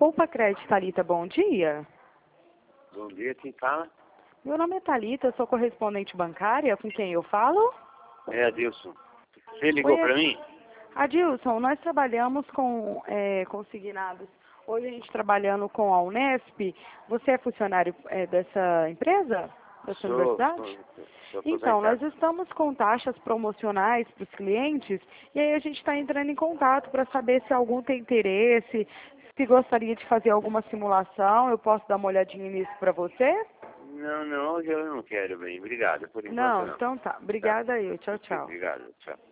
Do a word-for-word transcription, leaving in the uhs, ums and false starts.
Poupa Crédito, Thalita, bom dia. Bom dia, quem fala? Meu nome é Thalita, eu sou correspondente bancária, com quem eu falo? É, Adilson. Você ligou Oi, para mim? Adilson, nós trabalhamos com é, consignados. Hoje a gente trabalhando com a Unesp. Você é funcionário é, dessa empresa? Dessa Sou, universidade? sou, sou Então, nós aposentado. estamos com taxas promocionais para os clientes e aí a gente está entrando em contato para saber se algum tem interesse, se gostaria de fazer alguma simulação. Eu posso dar uma olhadinha nisso para você? Não, não, hoje eu não quero bem. Obrigado, por enquanto Não, não. então tá. Tá. Obrigada aí. Tchau, tchau. Obrigado, tchau.